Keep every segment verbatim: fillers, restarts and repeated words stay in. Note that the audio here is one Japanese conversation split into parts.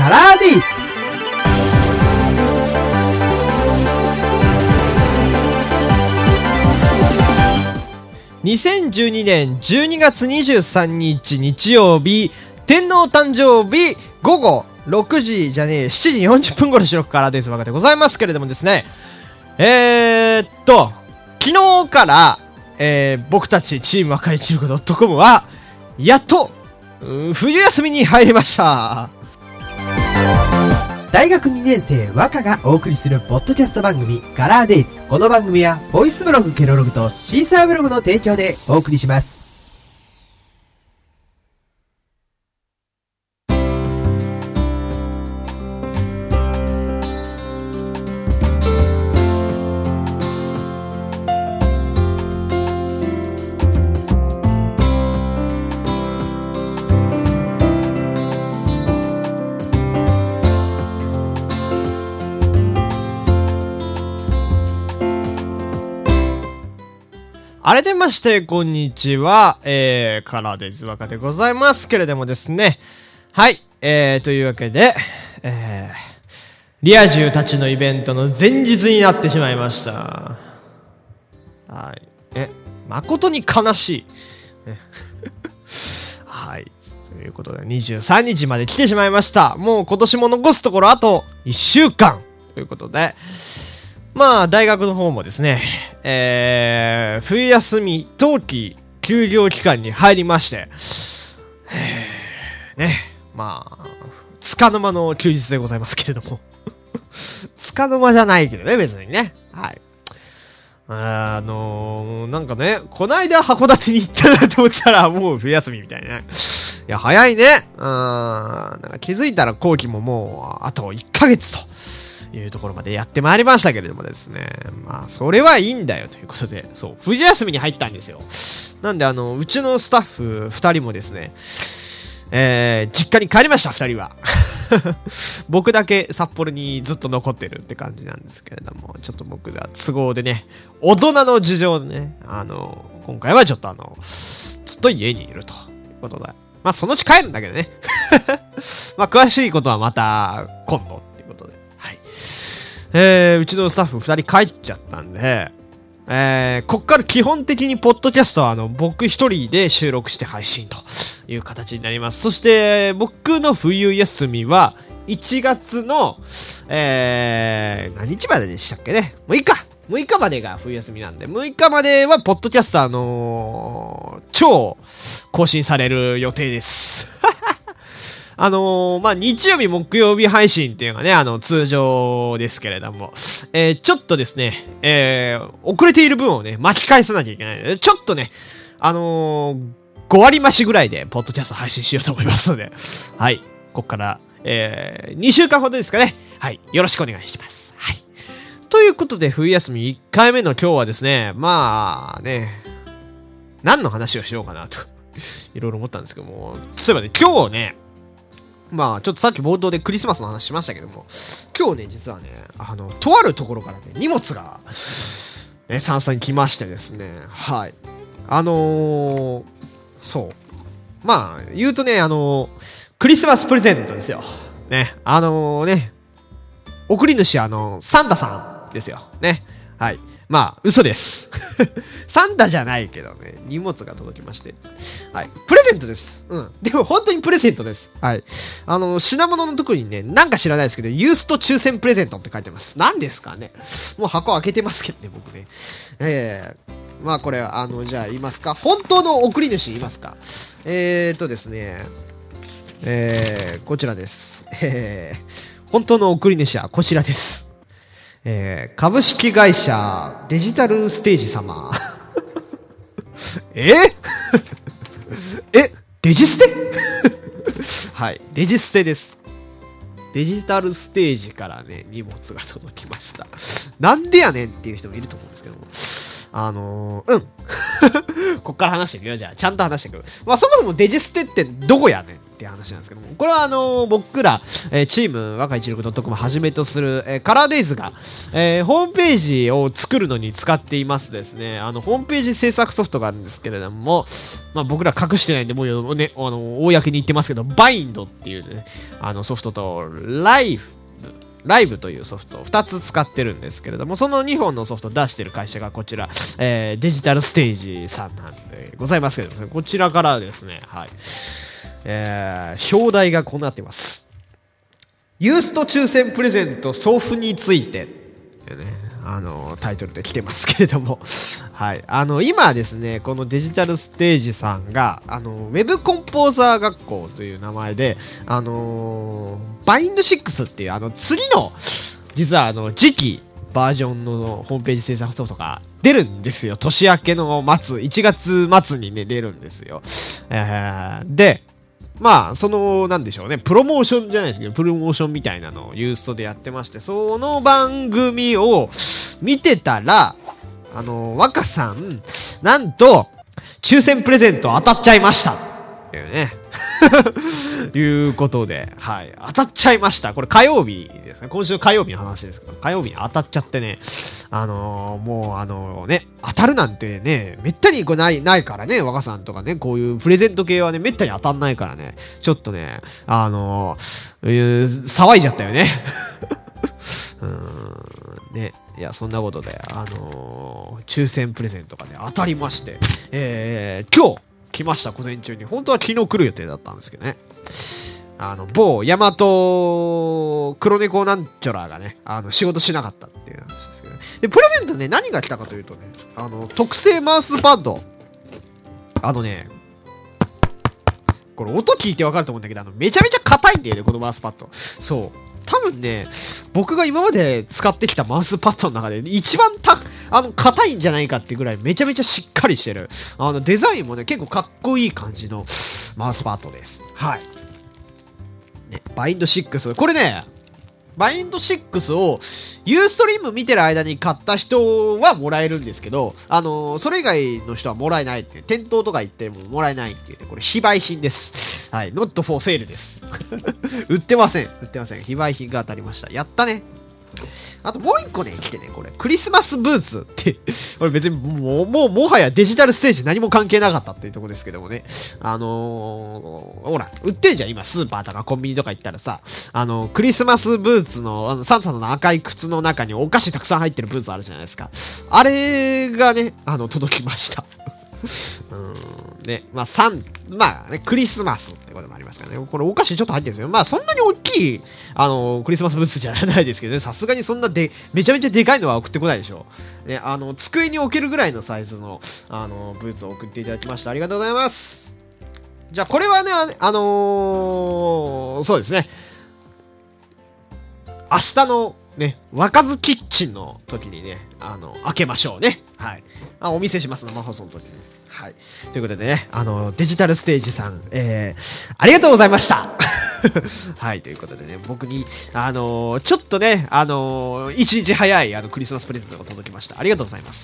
カラーデイズ。にせんじゅうにねんじゅうにがつにじゅうさんにち日曜日、天皇誕生日午後ろくじじゃねえ、しちじよんじゅっぷん頃収録からですわけでございますけれどもですね、えーっと、昨日から、えー、僕たちチーム赤いチルコ .com は、やっと、冬休みに入りました。 大学にねん生和歌がお送りするポッドキャスト番組カラーデイズ。この番組はボイスブログケロログとシーサーブログの提供でお送りします。 改めまして、こんにちは。えー、カラーデイズ若でございますけれどもですね。はい。えー、というわけで、えー、リア充たちのイベントの前日になってしまいました。はい。え、誠に悲しい。はい。ということで、にじゅうさんにちまで来てしまいました。もう今年も残すところあといっしゅうかんということで、まあ、大学の方もですね、えー、冬休み冬季休業期間に入りまして、ね、まあ、つかの間の休日でございますけれども。つかの間じゃないけどね、別にね。はい。あのー、なんかね、こないだ函館に行ったなと思ったら、もう冬休みみたいな。いや、早いね。うん、なんか気づいたら後期ももう、あといっかげつと。いうところまでやってまいりましたけれどもですね。まあ、それはいいんだよということで、そう、冬休みに入ったんですよ。なんで、あの、うちのスタッフ二人もですね、えー、実家に帰りました、二人は。僕だけ札幌にずっと残ってるって感じなんですけれども、ちょっと僕が都合でね、大人の事情でね、あの、今回はちょっとあの、ずっと家にいるということで、まあ、そのうち帰るんだけどね。まあ、詳しいことはまた、今度。えー、うちのスタッフ二人帰っちゃったんで、えー、こっから基本的にポッドキャストはあの、僕一人で収録して配信という形になります。そして、僕の冬休みはいちがつの、えー、何日まででしたっけね？むいかむいかまでが冬休みなんで、むいかまではポッドキャストあのー、超更新される予定です。あのー、まあ、日曜日、木曜日配信っていうのがね、あの、通常ですけれども、えー、ちょっとですね、えー、遅れている分をね、巻き返さなきゃいけないので、ちょっとね、あのー、ごわり増しぐらいで、ポッドキャスト配信しようと思いますので、はい、こっから、えー、にしゅうかんほどですかね、はい、よろしくお願いします。はい。ということで、冬休みいっかいめの今日はですね、まあ、ね、何の話をしようかなと、いろいろ思ったんですけども、そういえばね、今日ね、まあ、ちょっとさっき冒頭でクリスマスの話しましたけども、今日ね、実はね、あの、とあるところからね、荷物が、え、さんさんに来ましてですね、はい。あのー、そう。まあ、言うとね、あのー、クリスマスプレゼントですよ。ね、あのー、ね、送り主、あのー、サンタさんですよ。ね、はい。まあ、嘘です。サンタじゃないけどね、荷物が届きまして。はい。プレゼントです。うん。でも本当にプレゼントです。はい。あの、品物のとこにね、なんか知らないですけど、ユースト抽選プレゼントって書いてます。何ですかね。もう箱開けてますけどね、僕ね。ええー、まあこれ、あの、じゃあ言いますか。本当の送り主言いますか。えーとですね、えー、こちらです。えー、本当の送り主はこちらです。えー、株式会社デジタルステージ様。ええデジステはい、デジステです。デジタルステージからね、荷物が届きました。なんでやねんっていう人もいると思うんですけども。あのー、うん。こっから話していくよ、じゃあ。ちゃんと話していく。まあ、そもそもデジステってどこやねんってっていう話なんですけども、これはあのー、僕ら、えー、チーム若いちじゅうろくドットコム はじめとする、えー、カラーデイズが、えー、ホームページを作るのに使っていますですね、あのホームページ制作ソフトがあるんですけれども、まあ、僕ら隠してないんでもうね、あの公に言ってますけど、バインドっていうね、あのソフトとライフライブというソフトをふたつ使ってるんですけれども、そのにほんのソフトを出してる会社がこちら、えー、デジタルステージさんなんでございますけれども、こちらからですね、はい、えー、表題がこうなっています。ユースト抽選プレゼント送付について、ね、あのタイトルで来てますけれども、はい、あの今ですね、このデジタルステージさんがあのウェブコンポーザー学校という名前で、あのー、バインドシックスっていうあの次の実はあの次期バージョンのホームページ制作ソフトが出るんですよ。年明けの末、いちがつ末にね出るんですよ。えー、でまあ、その、なんでしょうね、プロモーションじゃないですけど、プロモーションみたいなのをユーストでやってまして、その番組を見てたら、あの、若さん、なんと、抽選プレゼント当たっちゃいましたっていうね。いうことで、はい。当たっちゃいました。これ火曜日ですね。今週火曜日の話ですけど、火曜日に当たっちゃってね、あのー、もうあのね、当たるなんてね、めったにこうない、ないからね、若さんとかね、こういうプレゼント系はね、めったに当たんないからね、ちょっとね、あのー、騒いじゃったよね。うーん、ね。いや、そんなことで、あのー、抽選プレゼントがね、当たりまして、えー、今日、来ました、午前中に。本当は昨日来る予定だったんですけどね。あの、某ヤマト黒猫なんちゃらがね、あの、仕事しなかったっていう話ですけどね。で、プレゼントね、何が来たかというとね、あの、特製マウスパッド。あのね、これ音聞いてわかると思うんだけど、あの、めちゃめちゃ硬いんだよね、このマウスパッド。そう。多分ね、僕が今まで使ってきたマウスパッドの中で一番た、あの、硬いんじゃないかってぐらいめちゃめちゃしっかりしてる。あの、デザインもね、結構かっこいい感じのマウスパッドです。はい。ね、バインドシックス。これね、バインドシックスをユーストリーム見てる間に買った人はもらえるんですけど、あのー、それ以外の人はもらえないっていう、店頭とか行ってももらえないっていうね、これ非売品です。はい、not for sale です。売ってません。売ってません。非売品が当たりました。やったね。あともう一個ね、来てね、これ、クリスマスブーツって、これ別にもう、もう、もはやデジタルステージ何も関係なかったっていうところですけどもね。あのー、ほら、売ってるじゃん、今、スーパーとかコンビニとか行ったらさ、あのー、クリスマスブーツの、あの、サンタの赤い靴の中にお菓子たくさん入ってるブーツあるじゃないですか。あれがね、あの、届きました。うーんね、まあ、サン、まあね、クリスマスってこともありますからね。これお菓子ちょっと入ってるんですよ。まあ、そんなに大きい、あの、クリスマスブースじゃないですけどね、さすがにそんなで、めちゃめちゃでかいのは送ってこないでしょう。ね、あの、机に置けるぐらいのサイズの、あの、ブーツを送っていただきました。ありがとうございます。じゃあ、これはね、あのー、そうですね。明日のね、若津キッチンの時にね、あの、開けましょうね。はい。あ、お見せします、生放送の時に。はい。ということでね、あの、デジタルステージさん、えー、ありがとうございましたはい、ということでね、僕に、あのー、ちょっとね、あのー、一日早い、あの、クリスマスプレゼントが届きました。ありがとうございます。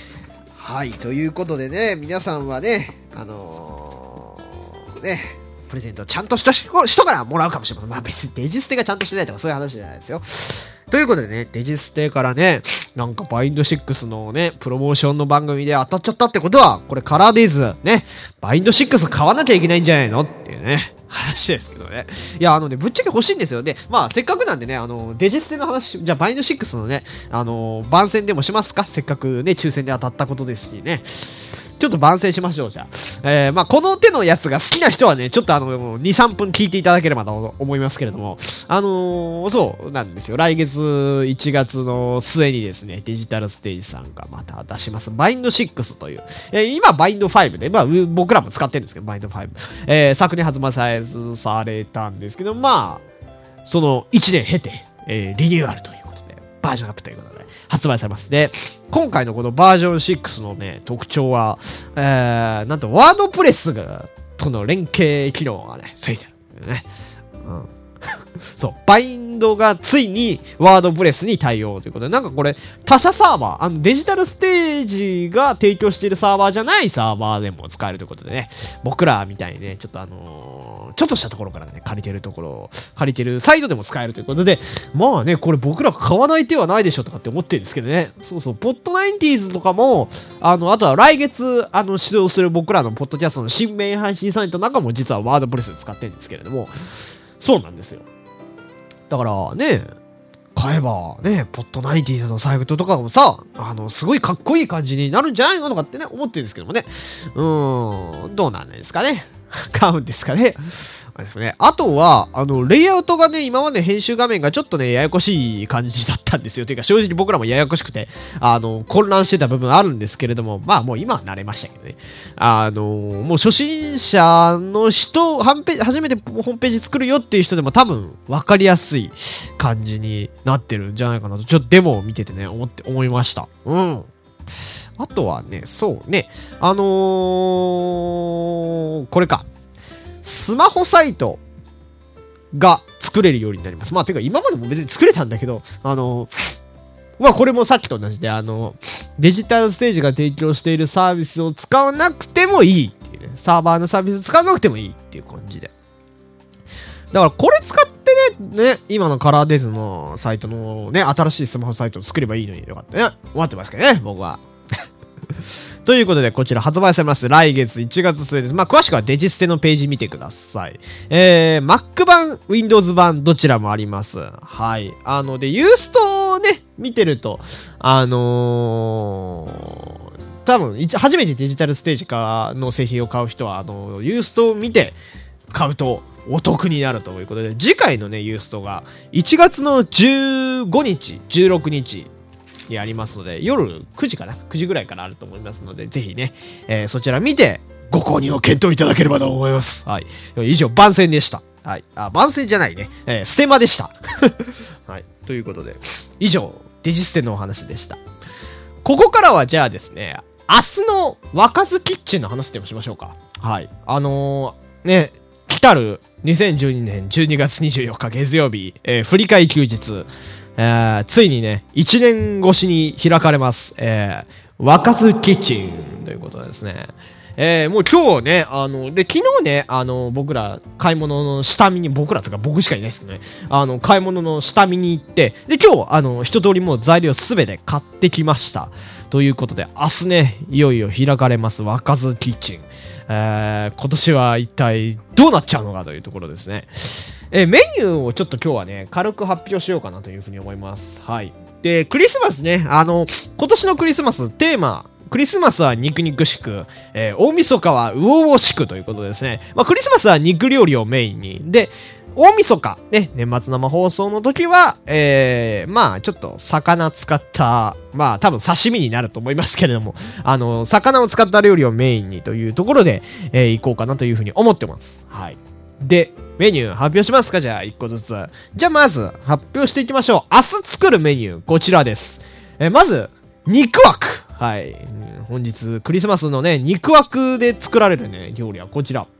はい、ということでね、皆さんはね、あのー、ね、プレゼントちゃんとした人からもらうかもしれません。まあ別にデジステがちゃんとしてないとかそういう話じゃないですよ。ということでね、デジステからね、なんかバインドシックスのね、プロモーションの番組で当たっちゃったってことは、これカラーデイズ、ね、バインドシックス買わなきゃいけないんじゃないのっていうね、話ですけどね。いや、あのね、ぶっちゃけ欲しいんですよ。で、まあせっかくなんでね、あの、デジステの話、じゃあバインドシックスのね、あの、番宣でもしますか？せっかくね、抽選で当たったことですしね。ちょっと番宣しましょう、じゃあ。えー、まあ、この手のやつが好きな人はね、ちょっとあの、に、さんぷん聞いていただければと思いますけれども、あのー、そうなんですよ。来月いちがつの末にですね、デジタルステージさんがまた出します、バインドシックスという、えー、今、バインドファイブで、まあ、僕らも使ってるんですけど、バインドファイブ。えー、昨年発売されたんですけど、まあ、そのいちねん経て、えー、リニューアルということで、バージョンアップということで、発売されます。で、今回のこのバージョンシックスのね、特徴は、えー、なんとワードプレスが、との連携機能がね、ついてるんだよね。うん。 そう、バインドがついにワードプレスに対応ということで、なんかこれ、他社サーバー、あのデジタルステージが提供しているサーバーじゃないサーバーでも使えるということでね、僕らみたいにね、ちょっとあのー、ちょっとしたところからね、借りてるところを、借りてるサイトでも使えるということで、まあね、これ僕ら買わない手はないでしょとかって思ってるんですけどね、そうそう、ポッドナインティーズとかも、あの、あとは来月、あの、指導する僕らのポッドキャストの新メイン配信サイトなんかも実はワードプレスで使ってるんですけれども、そうなんですよ。だからね、買えばね、ポッドナインティーズのサイトとかもさ、あの、すごいかっこいい感じになるんじゃないのとかってね、思ってるんですけどもね。うーん、どうなんですかね。買うんですかね。あれですね。あとは、あの、レイアウトがね、今まで編集画面がちょっとね、ややこしい感じだったんですよ。というか、正直僕らもややこしくて、あの、混乱してた部分あるんですけれども、まあもう今は慣れましたけどね。あの、もう初心者の人、初めてホームページ作るよっていう人でも多分分かりやすい感じになってるんじゃないかなと、ちょっとデモを見ててね、思って、思いました。うん。あとはね、そうね、あのー、これか。スマホサイトが作れるようになります。まあ、てか今までも別に作れたんだけど、あの、まあこれもさっきと同じで、あの、デジタルステージが提供しているサービスを使わなくてもいいっていうね、サーバーのサービスを使わなくてもいいっていう感じで。だからこれ使ってね、ね、今のカラーデズのサイトのね、新しいスマホサイトを作ればいいのによかったね。思ってますけどね、僕は。ということで、こちら発売されます。来月いちがつ末です。まあ、詳しくはデジステのページ見てください。えー、Mac 版、Windows 版、どちらもあります。はい。あの、で、ユーストをね、見てると、あのー、多分、初めてデジタルステージかの製品を買う人は、あの、ユーストを見て買うとお得になるということで、次回のね、ユーストがいちがつのじゅうごにち、じゅうろくにち、にありますので、夜くじかな ?くじぐらいからあると思いますので、ぜひね、えー、そちら見て、ご購入を検討いただければと思います。はい。以上、番宣でした。はい。あ、番宣じゃないね。えー、ステマでした。はい。ということで、以上、デジステのお話でした。ここからは、じゃあですね、明日の若津キッチンの話でもしましょうか。はい。あのー、ね、来たるにせんじゅうにねんじゅうにがつにじゅうよっか月曜日、えー、振り替え休日、えー、ついにね、いちねん越しに開かれます。えー、若津キッチンということですね。えー、もう今日ね、あの、で、昨日ね、あの、僕ら、買い物の下見に、僕らつか僕しかいないですけどね、あの、買い物の下見に行って、で、今日、あの、一通りもう材料すべて買ってきました。ということで、明日ね、いよいよ開かれます、若津キッチン。えー、今年は一体どうなっちゃうのかというところですね。えー、メニューをちょっと今日はね、軽く発表しようかなというふうに思います。はい。で、クリスマスね、あの、今年のクリスマステーマ、クリスマスは肉肉しく、えー、大晦日は魚々しくということですね。まあ、クリスマスは肉料理をメインに。で、大晦日、ね、年末生放送の時は、えー、まあ、ちょっと魚使った、まあ、多分刺身になると思いますけれども、あの、魚を使った料理をメインにというところで、えー、行こうかなというふうに思ってます。はい。で、メニュー発表しますか？じゃあ、一個ずつ。じゃあ、まず、発表していきましょう。明日作るメニュー、こちらです。えー、まず、肉枠。はい。本日、クリスマスのね、肉枠で作られるね、料理はこちら。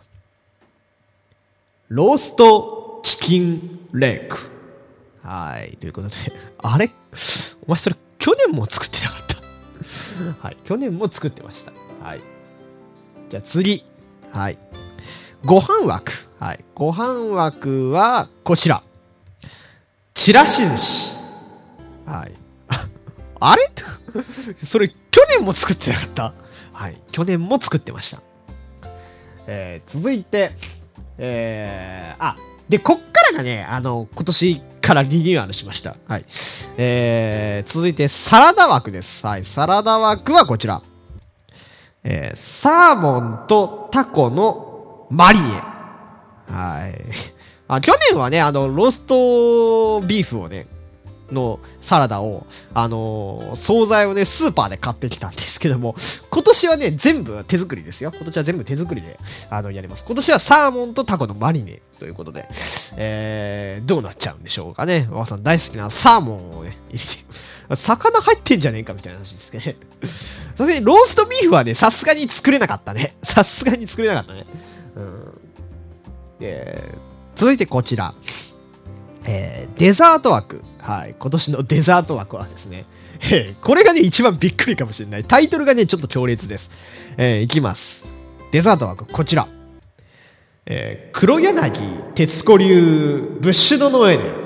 ローストチキンレッグ。はい。ということで、あれお前それ、去年も作ってなかったはい。去年も作ってました。はい。じゃあ次。はい。ご飯枠。はい。ご飯枠は、こちら。ちらし寿司。はい。あれそれ、去年も作ってなかったはい。去年も作ってました。えー、続いて、えー、あ、で、こっからがね、あの、今年からリニューアルしました。はい。えー、続いて、サラダ枠です。はい。サラダ枠はこちら。えー、サーモンとタコのマリネ。はい。あ、去年はね、あの、ローストビーフをね、のサラダを、あのー、惣菜をね、スーパーで買ってきたんですけども、今年はね、全部手作りですよ。今年は全部手作りで、あの、やります。今年はサーモンとタコのマリネということで、えー、どうなっちゃうんでしょうかね。おばさん大好きなサーモンをね、入れて、魚入ってんじゃねえかみたいな話ですね。さすがにローストビーフはね、さすがに作れなかったね。さすがに作れなかったね。うん。で、 続いてこちら。えー、デザート枠。はい。今年のデザート枠はですね、えー、これがね、一番びっくりかもしれない。タイトルがね、ちょっと強烈です。えー、いきます。デザート枠、こちら。えー、黒柳徹子流ブッシュドノエル。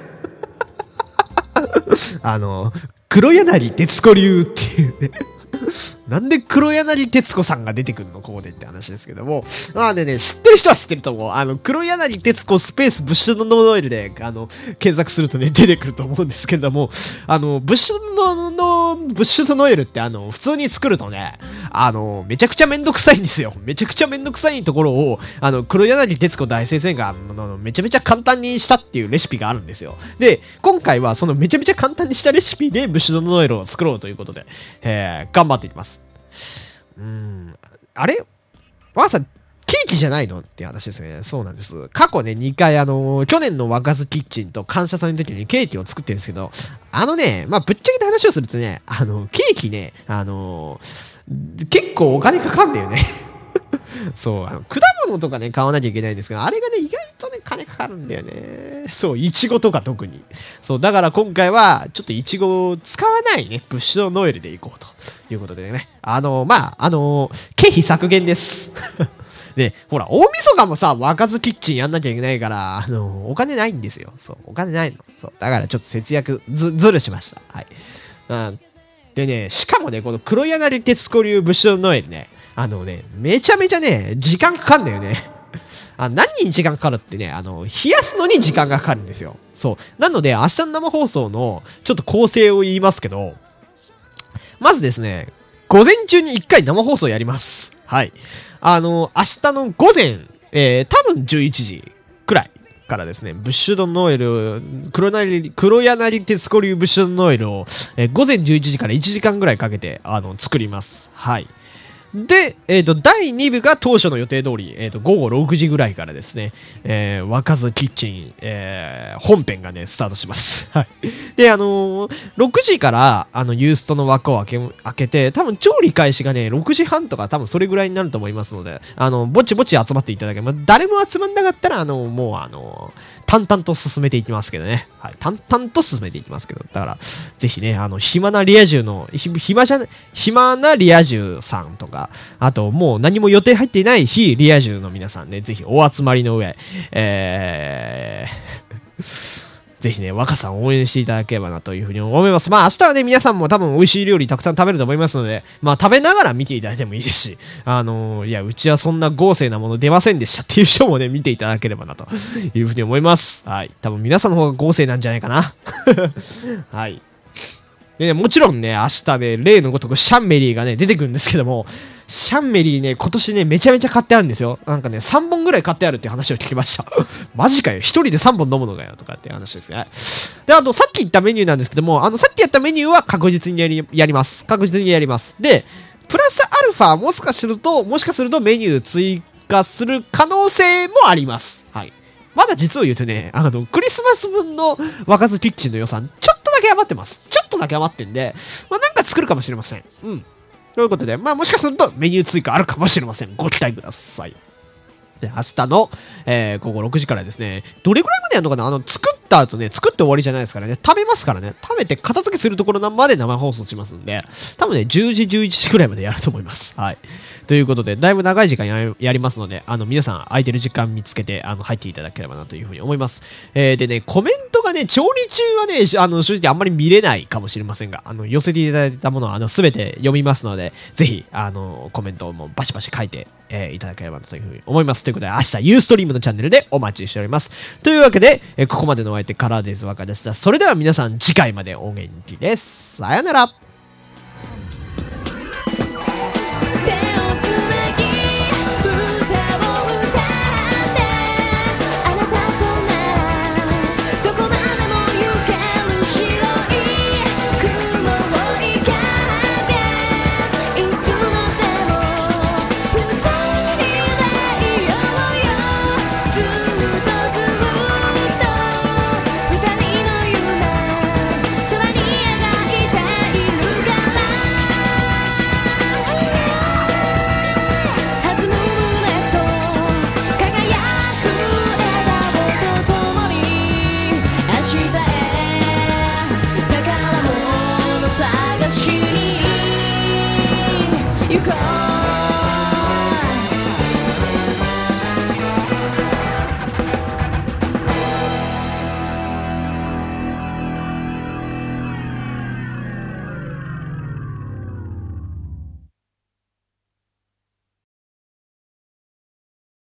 あの、黒柳徹子流っていうね。なんで黒柳徹子さんが出てくるのここでって話ですけども。まあでね、知ってる人は知ってると思う。あの、黒柳徹子スペースブッシュドノエルで、あの、検索するとね、出てくると思うんですけども、あの、ブッシュドの、ブッシュドノエルってあの、普通に作るとね、あの、めちゃくちゃめんどくさいんですよ。めちゃくちゃめんどくさいところを、あの、黒柳徹子大先生が、あの、めちゃめちゃ簡単にしたっていうレシピがあるんですよ。で、今回はそのめちゃめちゃ簡単にしたレシピでブッシュドノエルを作ろうということで、えー、頑張っていきます。うーん、あれわーさん、ケーキじゃないのって話ですね。そうなんです。過去ね、にかい、あのー、去年の若津キッチンと感謝祭の時にケーキを作ってるんですけど、あのね、まあ、ぶっちゃけた話をするとね、あの、ケーキね、あのー、結構お金かかんだよね。そう、あの、果物とかね、買わなきゃいけないんですけど、あれがね、意外とね、金かかるんだよね。そう、イチゴとか特に。そう、だから今回は、ちょっとイチゴを使わないね、ブッシュドノエルでいこうということでね。あのー、まあ、あのー、経費削減です。で、ほら、大晦日もさ、若津キッチンやんなきゃいけないから、あのー、お金ないんですよ。そう、お金ないの。そう、だからちょっと節約、ず、ずるしました。はい。うん。でね、しかもね、この黒柳徹子流ブッシュドノエルね、あのね、めちゃめちゃね、時間かかるんだよね。あ、何に時間かかるってね、あの、冷やすのに時間がかかるんですよ。そう。なので、明日の生放送の、ちょっと構成を言いますけど、まずですね、午前中にいっかい生放送やります。はい。あの、明日の午前、えー、多分じゅういちじくらいからですね、ブッシュドノエル、黒柳、黒柳徹子流ブッシュドノエルを、えー、午前じゅういちじからいちじかんぐらいかけて、あの、作ります。はい。で、えっと、だいにぶが当初の予定通り、えっと、午後ろくじぐらいからですね、えー、若津キッチン、えー、本編がね、スタートします。はい。で、あのー、ろくじから、あの、ユーストの枠を開け、開けて、多分調理開始がね、ろくじはんとか多分それぐらいになると思いますので、あの、ぼちぼち集まっていただければ、誰も集まんなかったら、あの、もう、あのー、淡々と進めていきますけどね。はい。淡々と進めていきますけど。だから、ぜひね、あの、暇なリア充の、ひ暇じゃない、暇なリア充さんとか、あと、もう何も予定入っていない非リア充の皆さんね、ぜひお集まりの上、えー、ぜひね、若さんを応援していただければなというふうに思います。まあ明日はね、皆さんも多分美味しい料理たくさん食べると思いますので、まあ食べながら見ていただいてもいいですし、あのー、いや、うちはそんな豪勢なもの出ませんでしたっていう人もね、見ていただければなというふうに思います。はい。多分皆さんの方が豪勢なんじゃないかな。はい。でね、もちろんね、明日ね、例のごとくシャンメリーがね、出てくるんですけども、シャンメリーね、今年ね、めちゃめちゃ買ってあるんですよ。なんかね、さんぼんぐらい買ってあるって話を聞きました。マジかよ、一人でさんぼん飲むのかよ、とかっていう話ですね。で、あと、さっき言ったメニューなんですけども、あの、さっきやったメニューは確実にやり、やります。確実にやります。で、プラスアルファ、もしかすると、もしかするとメニュー追加する可能性もあります。はい。まだ実を言うとね、あの、クリスマス分の若津キッチンの予算、ちょっとだけ余ってます。ちょっとだけ余ってんで、まあ、なんか作るかもしれません。うん。ということで、まあもしかするとメニュー追加あるかもしれません。ご期待ください。で、明日の、えー、午後ろくじからですね、どれぐらいまでやるのかなあの、作った後ね、作って終わりじゃないですからね、食べますからね、食べて片付けするところまで生放送しますんで、多分ね、じゅうじ、じゅういちじくらいまでやると思います。はい。ということで、だいぶ長い時間や、やりますので、あの、皆さん空いてる時間見つけて、あの、入っていただければなというふうに思います。えー、でね、コメントがね、調理中はね、あの、正直あんまり見れないかもしれませんが、あの、寄せていただいたものは、あの、すべて読みますので、ぜひ、あの、コメントもバシバシ書いて、えー、いただければなというふうに思います。ということで、明日、ユーストリームのチャンネルでお待ちしております。というわけで、えー、ここまでのお相手、カラーです。わかりました。それでは皆さん、次回までお元気です。さよなら。